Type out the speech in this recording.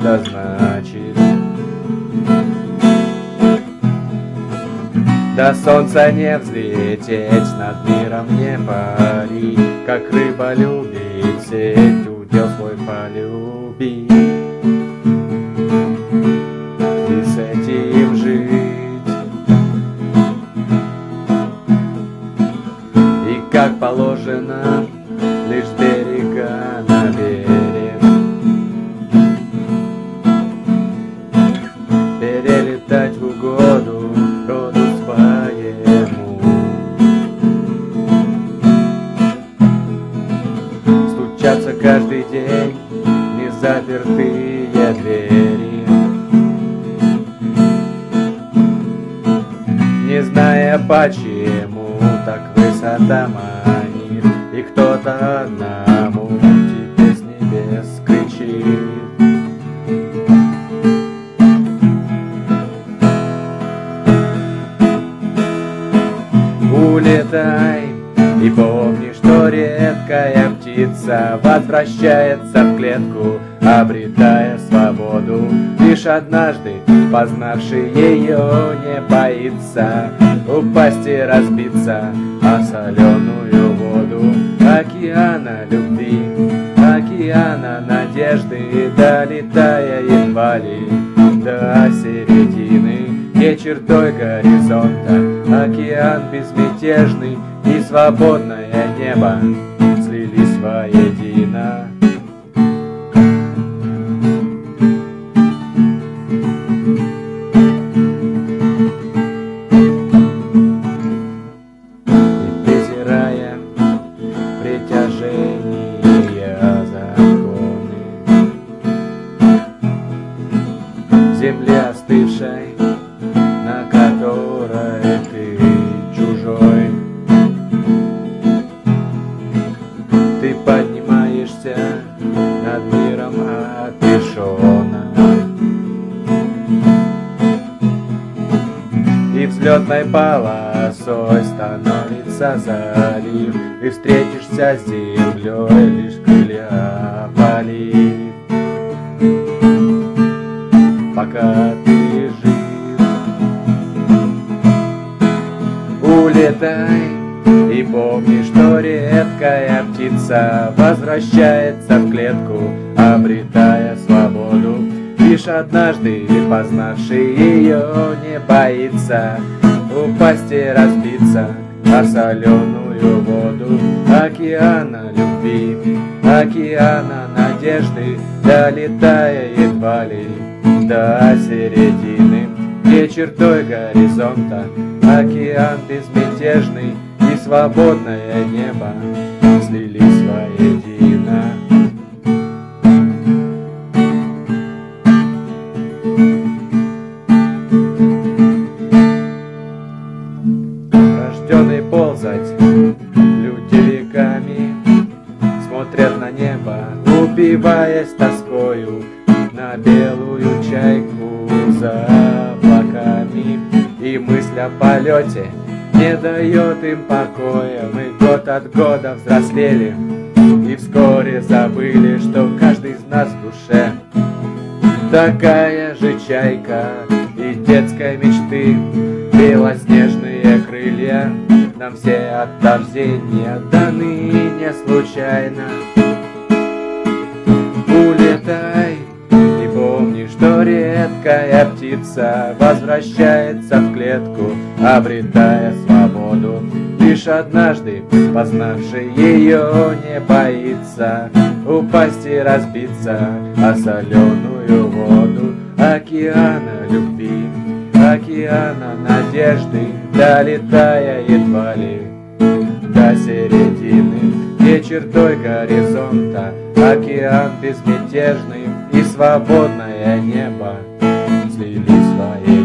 что-то значит. До солнца не взлететь, над миром не парить, как рыба любит сеть, удел свой полюбить. И с этим жить. И как положено, лишь с берега на берег перелетать в угоду роду своему. Стучатся каждый день незапертые двери, не зная почему так высота манит, и кто-то одному тебе с небес кричит. Улетай и помни, что редкая птица возвращается в клетку, обретая свободу. Лишь однажды познавший ее не боится упасть и разбиться о соленую воду океана любви, океана надежды, долетая едва ли до середины, где чертой горизонта океан безмятежный и свободное небо слились воедино. И презирая притяжение законы земли остывшей, на которой ты чужой, ты поднимаешься над миром отрешенно, и взлетной полосой становится залив, и встретишься с землей, лишь крылья полив. Пока ты жив, улетай и помни, что редкая птица возвращается в клетку, обретая свободу. Лишь однажды познавший ее не боится упасть и разбиться о соленую воду океана любви, океана надежды, долетая едва ли до середины, где чертой горизонта океан безмятежный и свободное небо слились воедино. Рожденный ползать, люди веками смотрят на небо, убиваясь тоскою на белую чайку за облаками. И мысль о полете не дает им покоя. Мы год от года взрослели и вскоре забыли, что каждый из нас в душе такая же чайка, и детской мечты белоснежные крылья нам все от рождения даны не случайно. Улетай и помни, что редкая птица возвращается в клетку, обретая свободу. Лишь однажды познавший ее не боится упасть и разбиться о соленую воду океана любви, океана надежды, долетая едва ли до середины, где чертой горизонта океан безмятежный и свободное небо слились в